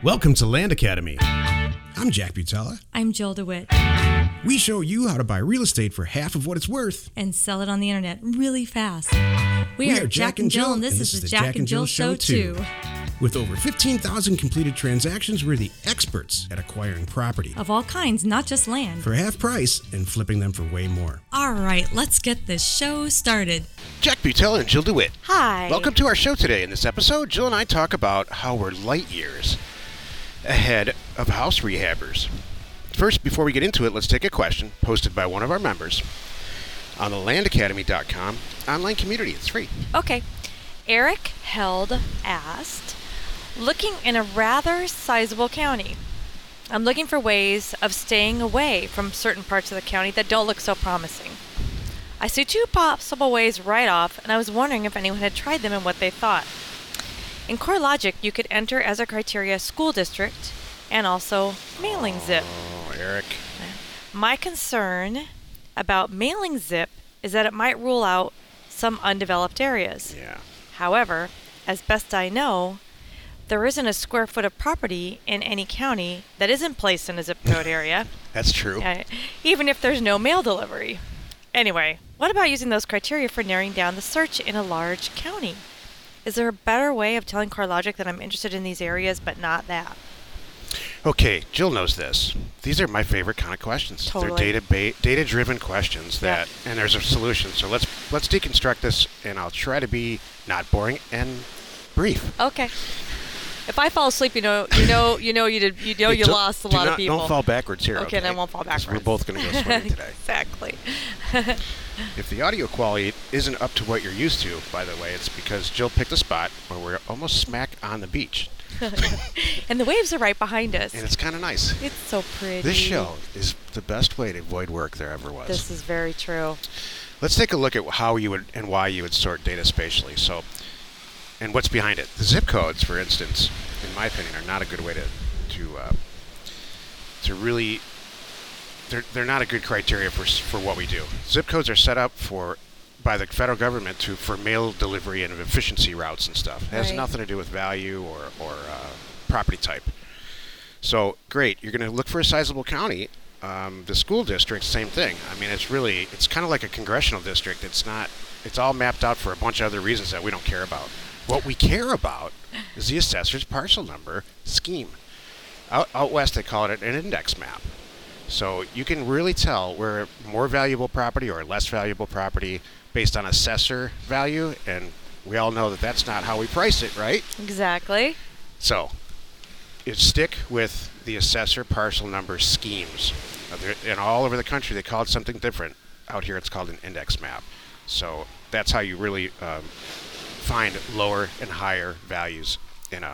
Welcome to Land Academy. I'm Jack Butala. I'm Jill DeWitt. We show you how to buy real estate for half of what it's worth. And sell it on the internet really fast. We are Jack and Jill, and this is the Jack and Jill Show 2. With over 15,000 completed transactions, we're the experts at acquiring property. Of all kinds, not just land. For half price and flipping them for way more. All right, let's get this show started. Jack Butala and Jill DeWitt. Hi. Welcome to our show today. In this episode, Jill and I talk about how we're light years ahead of house rehabbers. First, before we get into it, let's take a question posted by one of our members on the landacademy.com online community. It's free. Okay. Eric Held asked, looking in a rather sizable county, I'm looking for ways of staying away from certain parts of the county that don't look so promising. I see two possible ways right off, and I was wondering if anyone had tried them and what they thought. In CoreLogic, you could enter as a criteria school district and also mailing zip. Oh, Eric. My concern about mailing zip is that it might rule out some undeveloped areas. Yeah. However, as best I know, there isn't a square foot of property in any county that isn't placed in a zip code area. That's true. Even if there's no mail delivery. Anyway, what about using those criteria for narrowing down the search in a large county? Is there a better way of telling CoreLogic that I'm interested in these areas but not that? Okay, Jill knows this. These are my favorite kind of questions. Totally. They're data-driven questions and there's a solution. So let's deconstruct this, and I'll try to be not boring and brief. Okay. If I fall asleep, you lost a lot of people. Don't fall backwards here. Okay, then I won't fall backwards. We're both going to go swimming today. Exactly. If the audio quality isn't up to what you're used to, by the way, it's because Jill picked a spot where we're almost smack on the beach. And the waves are right behind us. And it's kind of nice. It's so pretty. This show is the best way to avoid work there ever was. This is very true. Let's take a look at how you would and why you would sort data spatially. So, and what's behind it. The zip codes, for instance, in my opinion, are not a good way to really. They're not a good criteria for what we do. Zip codes are set up by the federal government for mail delivery and efficiency routes and stuff. It has nothing to do with value or property type. So great, you're going to look for a sizable county. The school district, same thing. I mean, it's kind of like a congressional district. It's all mapped out for a bunch of other reasons that we don't care about. What we care about is the assessor's parcel number scheme. Out west, they call it an index map. So you can really tell where more valuable property or less valuable property based on assessor value, and we all know that that's not how we price it, right? Exactly. So you stick with the assessor parcel number schemes. And all over the country, they call it something different. Out here, it's called an index map. So that's how you really find lower and higher values in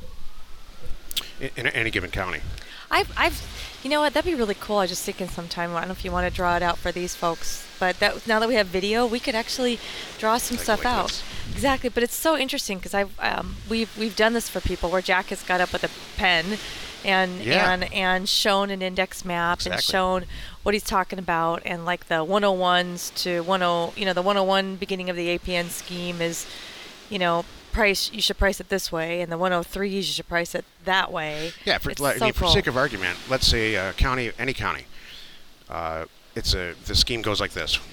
any given county. You know what? That'd be really cool. I was just thinking sometime. I don't know if you want to draw it out for these folks, but now that we have video, we could actually draw some stuff out. This. Exactly. But it's so interesting because we've done this for people where Jack has got up with a pen and shown an index map and shown what he's talking about, and like the 101s to 10, the 101 beginning of the APN scheme is, you should price it this way, and the 103s you should price it that way. Yeah, for sake of argument, let's say any county. The scheme goes like this: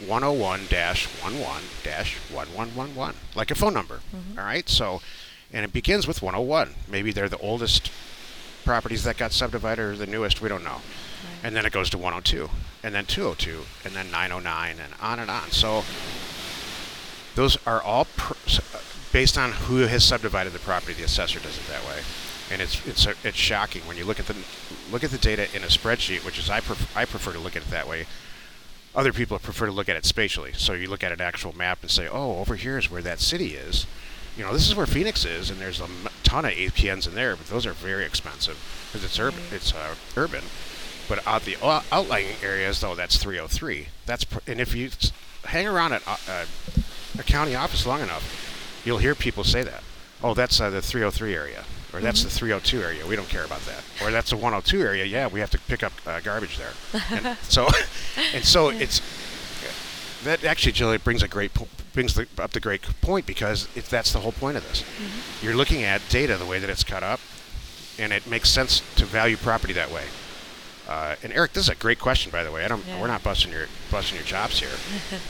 101-11-1111, like a phone number. Mm-hmm. All right, so, and it begins with 101. Maybe they're the oldest properties that got subdivided, or the newest. We don't know. Right. And then it goes to 102, and then 202, and then 909, and on and on. So those are all based on who has subdivided the property. The assessor does it that way, and it's shocking when you look at the data in a spreadsheet, which is I prefer to look at it that way. Other people prefer to look at it spatially. So you look at an actual map and say, oh, over here is where that city is. This is where Phoenix is, and there's a ton of APNs in there, but those are very expensive because it's urban. It's urban, but out the outlying areas, though, that's 303. And if you hang around at a county office long enough, you'll hear people say that. Oh, that's the 303 area, or that's the 302 area. We don't care about that. Or that's the 102 area. Yeah, we have to pick up garbage there. And so it's that actually, Jill, it brings up the great point because that's the whole point of this. Mm-hmm. You're looking at data the way that it's cut up, and it makes sense to value property that way. And Eric, this is a great question, by the way. We're not busting your chops here.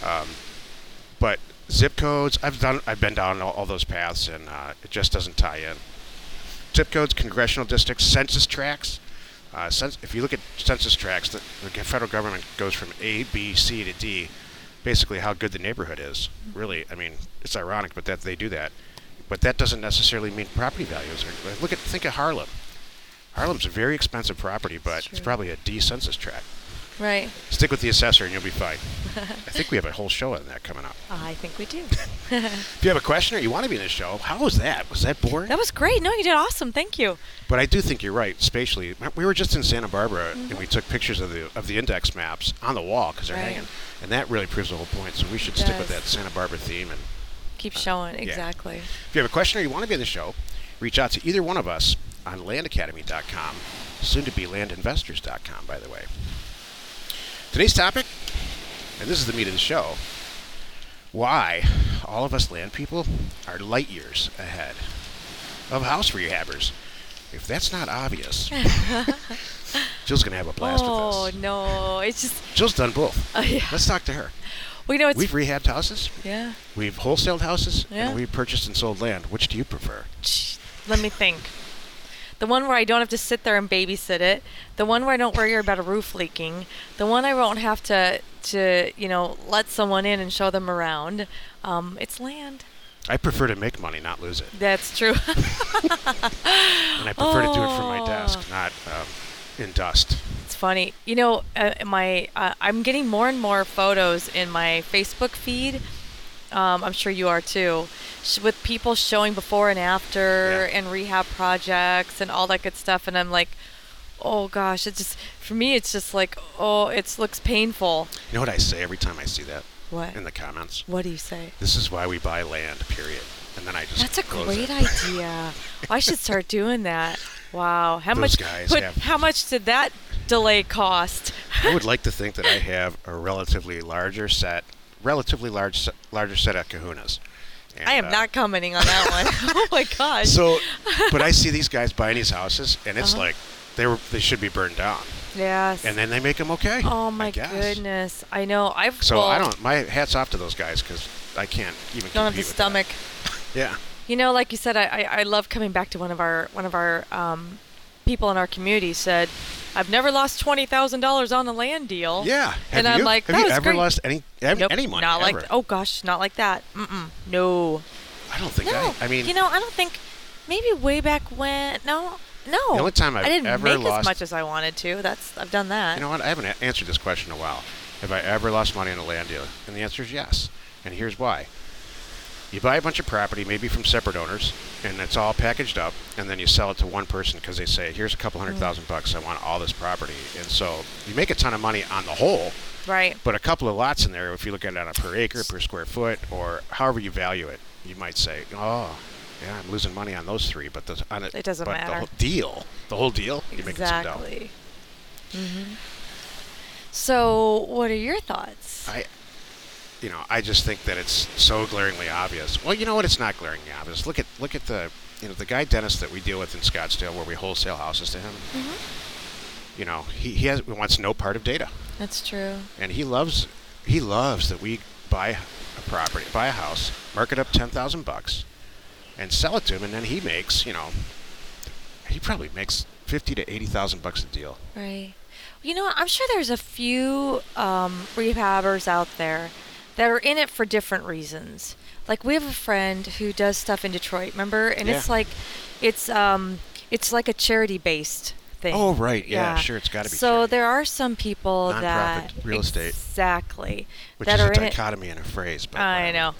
But zip codes, I've been down all those paths, and it just doesn't tie in. Zip codes, congressional districts, census tracts. If you look at census tracts, the federal government goes from A, B, C to D, basically how good the neighborhood is. Really, I mean, it's ironic, but that they do that. But that doesn't necessarily mean property values. Think of Harlem. Harlem's a very expensive property, but it's probably a D census tract. Right. Stick with the assessor and you'll be fine. I think we have a whole show on that coming up. I think we do. If you have a question or you want to be in the show, how was that? Was that boring? That was great. No, you did awesome. Thank you. But I do think you're right, spatially. We were just in Santa Barbara, and we took pictures of the index maps on the wall because they're hanging. And that really proves the whole point. So we should stick with that Santa Barbara theme. And keep showing, exactly. If you have a question or you want to be in the show, reach out to either one of us on landacademy.com, soon to be landinvestors.com, by the way. Today's topic, and this is the meat of the show, why all of us land people are light years ahead of house rehabbers. If that's not obvious, Jill's going to have a blast with this. Oh, no. It's just... Jill's done both. Yeah. Let's talk to her. Well, we've rehabbed houses. Yeah. We've wholesaled houses. Yeah. And we've purchased and sold land. Which do you prefer? Let me think. The one where I don't have to sit there and babysit it. The one where I don't worry about a roof leaking. The one I won't have to let someone in and show them around. It's land. I prefer to make money, not lose it. That's true. And I prefer to do it from my desk, not in dust. It's funny. I'm getting more and more photos in my Facebook feed. I'm sure you are too, with people showing before and after and rehab projects and all that good stuff. And I'm like, oh gosh, for me, it's just like, oh, it looks painful. You know what I say every time I see that? What? In the comments. What do you say? This is why we buy land, period. And then I just That's a great idea. I should start doing that. Wow. How much did that delay cost? I would like to think that I have a relatively larger set of kahunas. And, I am not commenting on that one. Oh my gosh. So, but I see these guys buying these houses, and it's like they should be burned down. Yes. And then they make them okay. Oh my goodness. I know. My hat's off to those guys because I can't even. Don't have the stomach. Yeah. Like you said, I love coming back to one of our people in our community said, I've never lost $20,000 on a land deal. Yeah. I'm like, have you ever great. lost any money? Not ever? like, oh gosh, not like that. No. I don't think I mean. I don't think, maybe way back when, no. The only time I didn't ever make lost as much as I wanted to. I've done that. You know what? I haven't answered this question in a while. Have I ever lost money on a land deal? And the answer is yes. And here's why. You buy a bunch of property, maybe from separate owners, and it's all packaged up, and then you sell it to one person because they say, here's a couple $100,000. I want all this property. And so you make a ton of money on the whole. Right. But a couple of lots in there, if you look at it on a per acre, per square foot, or however you value it, you might say, oh, yeah, I'm losing money on those three. But it doesn't matter. The whole deal, you're making some dough. Exactly. Mm-hmm. So what are your thoughts? I just think that it's so glaringly obvious. Well, you know what? It's not glaringly obvious. Look at the guy Dennis that we deal with in Scottsdale, where we wholesale houses to him. Mm-hmm. He wants no part of data. That's true. And he loves that we buy a house, mark it up $10,000, and sell it to him, and then he makes, he probably makes $50,000 to $80,000 a deal. Right. I'm sure there's a few rehabbers out there that are in it for different reasons. Like we have a friend who does stuff in Detroit, remember? And it's like a charity-based thing. Oh, right. Yeah, sure. It's got to be So charity. There are some people Non-profit real estate. Exactly. Which that is are a dichotomy in a phrase. But I know.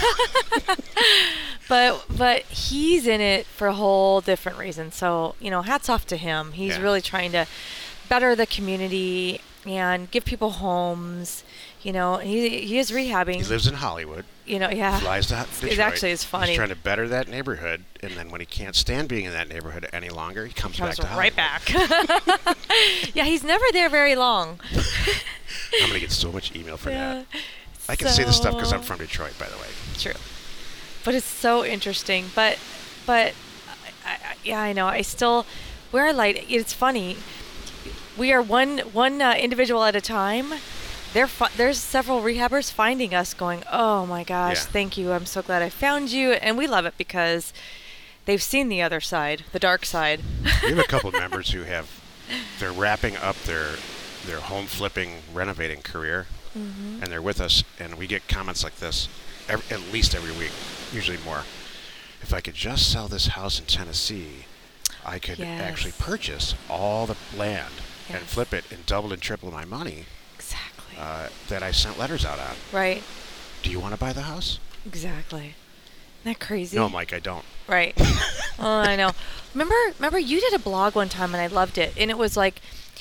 But he's in it for a whole different reason. So, hats off to him. He's really trying to better the community and give people homes. He is rehabbing. He lives in Hollywood. Flies to Detroit. It's funny. He's trying to better that neighborhood, and then when he can't stand being in that neighborhood any longer, he comes back to Hollywood. Right back. Yeah, he's never there very long. I'm gonna get so much email for that. I can say this stuff because I'm from Detroit, by the way. True, but it's so interesting. But I know. I still We're light. It's funny. We are one individual at a time. There's several rehabbers finding us going, oh my gosh, thank you. I'm so glad I found you. And we love it because they've seen the other side, the dark side. We have a couple of members who they're wrapping up their home flipping, renovating career, and they're with us, and we get comments like this at least every week, usually more. If I could just sell this house in Tennessee, I could actually purchase all the land and flip it and double and triple my money. Exactly. That I sent letters out on. Right. Do you want to buy the house? Exactly. Isn't that crazy? No, Mike, I don't. Right. Oh, I know. Remember you did a blog one time and I loved it, and it was like,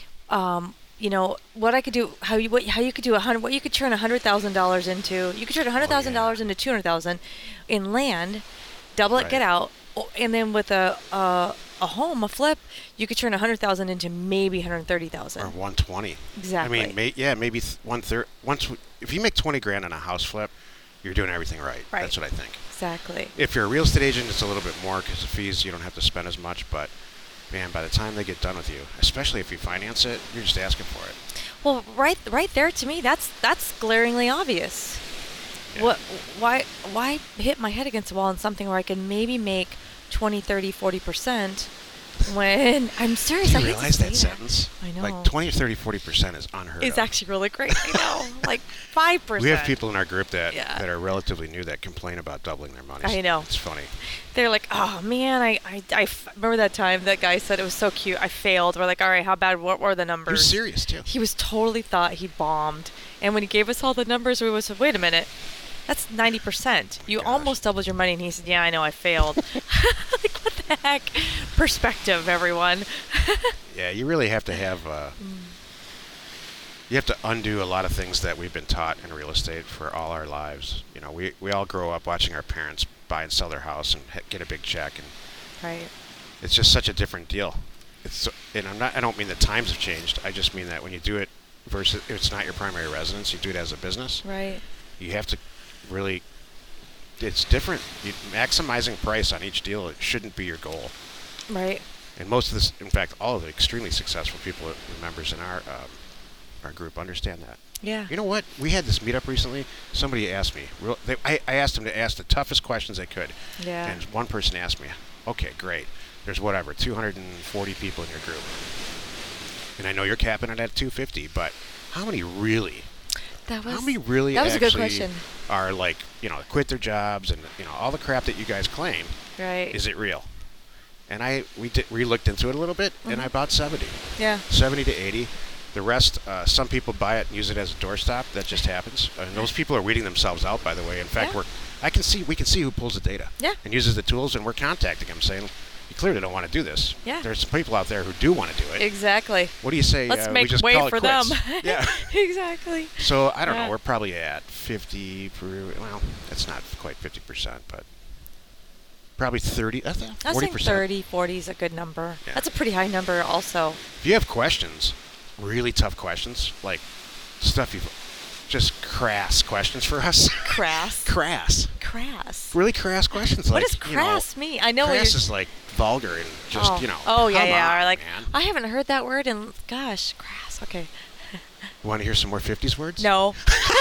what I could do, how you could do what you could turn $100,000 into. You could turn $100,000 into $200,000 in land, double it, get out, and then with a home, a flip, you could turn $100,000 into maybe $130,000 or $120,000. Exactly. I mean, maybe $130,000. If you make $20,000 on a house flip, you're doing everything right. That's what I think. Exactly. If you're a real estate agent, it's a little bit more because the fees, you don't have to spend as much, but man, by the time they get done with you, especially if you finance it, you're just asking for it. Well, right there to me, that's glaringly obvious. Yeah. Why hit my head against the wall on something where I can maybe make 20, 30, 40% when I'm serious? Do you realize that sentence? I know. Like 20, 30, 40% is unheard of. It's actually really great. I know. Like 5%. We have people in our group that are relatively new that complain about doubling their money. I know. It's funny. They're like, oh man, I remember that time that guy said it was so cute. I failed. We're like, all right, how bad? What were the numbers? He was serious too. He was totally thought he bombed. And when he gave us all the numbers, we was, wait a minute. That's 90%. You almost doubled your money. And he said, yeah, I know, I failed. Like, what the heck? Perspective, everyone. Yeah, you really have to have... You have to undo a lot of things that we've been taught in real estate for all our lives. You know, we all grow up watching our parents buy and sell their house and get a big check. And right. It's just such a different deal. And I don't mean the times have changed. I just mean that when you do it versus it's not your primary residence, you do it as a business. Right. You have to really, it's different. Maximizing price on each deal, it shouldn't be your goal. Right. And most of this, in fact, all of the extremely successful people, members in our group, understand that. Yeah. You know what? We had this meetup recently. Somebody asked me. I asked them to ask the toughest questions they could. Yeah. And one person asked me, "Okay, great. There's 240 people in your group, and I know you're capping it at 250, but how many really?" That was a good question. Are like, quit their jobs and all the crap that you guys claim. Right. Is it real? And we looked into it a little bit, and I bought 70. Yeah. 70 to 80. The rest, some people buy it and use it as a doorstop. That just happens. And those people are weeding themselves out, by the way. In fact, we can see who pulls the data and uses the tools, and we're contacting them saying, you clearly don't want to do this. Yeah. There's some people out there who do want to do it. Exactly. What do you say? Let's make we just way call for it quits? them. Yeah. Exactly. So I don't know. We're probably at 50. Well, it's not quite 50%, but probably 30. 40%. I think 30, 40 is a good number. Yeah. That's a pretty high number, also. If you have questions, really tough questions, like stuff just crass questions for us. Crass. Crass. Really crass questions. What does crass mean? I know crass is like vulgar and just Oh yeah. On, like man. I haven't heard that word in crass. Okay. You want to hear some more 50s words? No.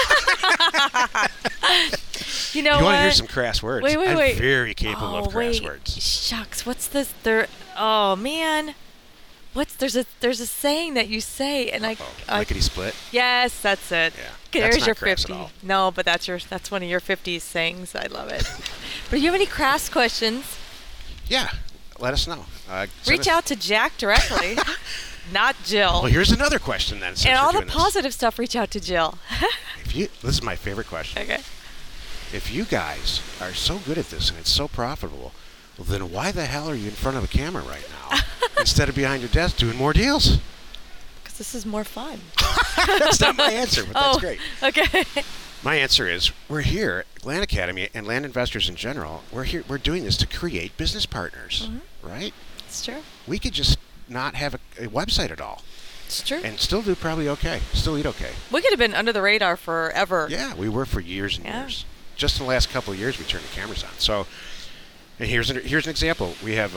You know you what? want to hear some crass words? Wait. I'm very capable of crass words. Shucks, what's this? Oh man. There's a saying that you say, and lickety split. Yes, that's it. Yeah, there's your crass 50. at all. No, but that's one of your 50s sayings. I love it. But if you have any crass questions, yeah, let us know. Reach out to Jack directly, not Jill. Well, here's another question then. And all the positive stuff, reach out to Jill. This is my favorite question. Okay. If you guys are so good at this and it's so profitable, well, then why the hell are you in front of a camera right now instead of behind your desk doing more deals? Because this is more fun. That's not my answer, but that's great. Okay. My answer is we're here at Land Academy and land investors in general. We're here. We're doing this to create business partners, right? It's true. We could just not have a website at all. It's true. And still do probably okay. Still eat okay. We could have been under the radar forever. Yeah, we were for years and years. Just in the last couple of years, we turned the cameras on. So And here's an example. We have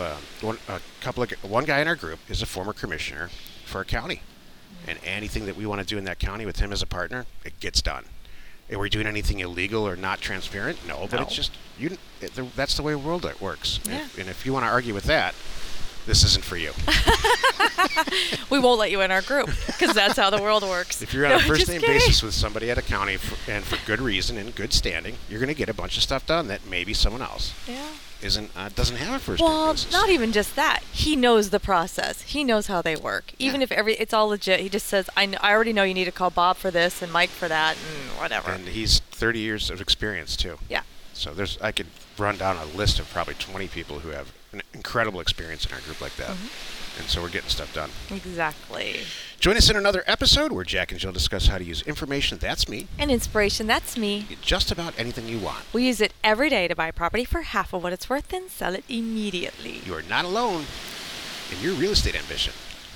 one guy in our group is a former commissioner for a county, and anything that we want to do in that county with him as a partner, it gets done. Are we doing anything illegal or not transparent? No, but it's just that's the way the world works. Yeah. And if you want to argue with that, this isn't for you. We won't let you in our group because that's how the world works. If you're on a first-name basis with somebody at a county and for good reason and good standing, you're going to get a bunch of stuff done that maybe someone else doesn't have a first-name basis. Well, not even just that. He knows the process. He knows how they work. Even if it's all legit, he just says, I already know you need to call Bob for this and Mike for that and whatever. And he's 30 years of experience, too. Yeah. So I could run down a list of probably 20 people who have an incredible experience in our group like that. Mm-hmm. And so we're getting stuff done. Exactly. Join us in another episode where Jack and Jill discuss how to use information, that's me, and inspiration, that's me, get just about anything you want. We use it every day to buy property for half of what it's worth and sell it immediately. You are not alone in your real estate ambition.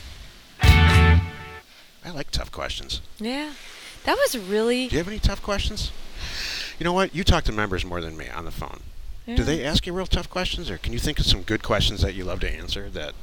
I like tough questions. Yeah. That was really... Do you have any tough questions? You know what? You talk to members more than me on the phone. Yeah. Do they ask you real tough questions, or can you think of some good questions that you love to answer that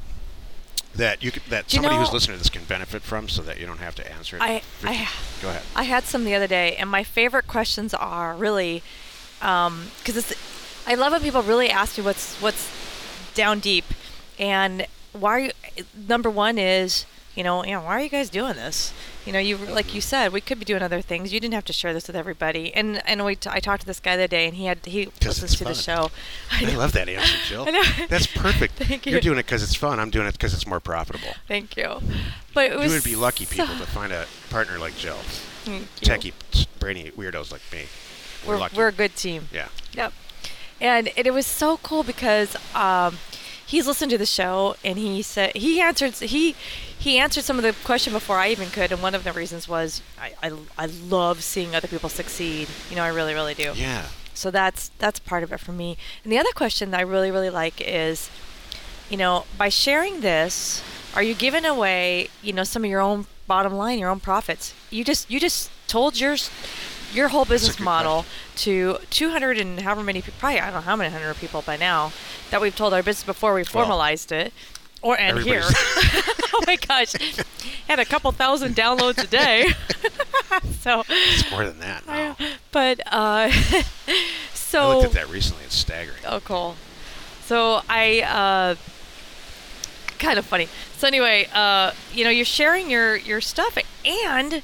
somebody who's listening to this can benefit from, so that you don't have to answer it? Go ahead. I had some the other day, and my favorite questions are really, because I love when people really ask me what's down deep, and number one is, why are you guys doing this? Like you said, we could be doing other things. You didn't have to share this with everybody. And I talked to this guy the other day, and he listens to the show. I love that answer, Jill. I know. That's perfect. Thank you. You're doing it because it's fun. I'm doing it because it's more profitable. Thank you. But you would be lucky people to find a partner like Jill. Techie, brainy weirdos like me. We're lucky. We're a good team. Yeah. Yep. And it was so cool because he's listened to the show, and he said he answered some of the question before I even could, and one of the reasons was I love seeing other people succeed. I really, really do. Yeah. So that's part of it for me. And the other question that I really, really like is, by sharing this, are you giving away, some of your own bottom line, your own profits? You just told your whole business model to 200 and however many people, probably I don't know how many hundred people by now, that we've told our business before we formalized it. And here. Oh my gosh. Had a couple thousand downloads a day. So it's more than that now. But so I looked at that recently. It's staggering. Oh, cool. So I kind of funny. So anyway, you're sharing your stuff, and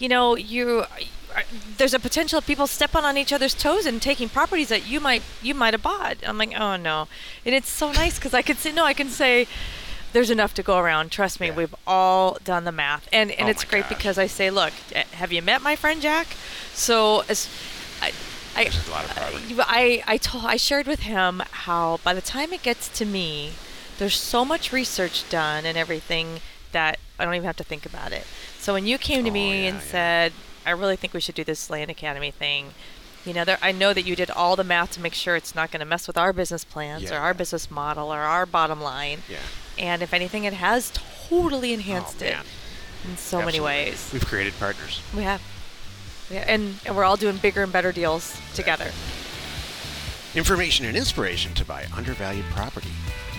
there's a potential of people stepping on each other's toes and taking properties that you might have bought. I'm like, oh no. And it's so nice because I can say there's enough to go around. Trust me, we've all done the math. And it's great because I say, look, have you met my friend Jack? So there's a lot of property. I shared with him how by the time it gets to me, there's so much research done and everything that I don't even have to think about it. So when you came to me and said, I really think we should do this Land Academy thing, I know that you did all the math to make sure it's not going to mess with our business plans or our business model or our bottom line. Yeah. And if anything, it has totally enhanced it in so many ways. We've created partners. We have. And we're all doing bigger and better deals together. Information and inspiration to buy undervalued property.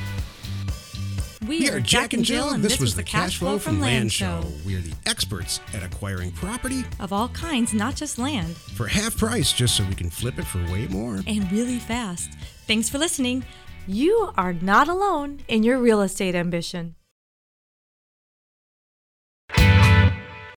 We are Jack and Jill, and this was the Cash Flow from Land Show. We are the experts at acquiring property of all kinds, not just land, for half price, just so we can flip it for way more. And really fast. Thanks for listening. You are not alone in your real estate ambition.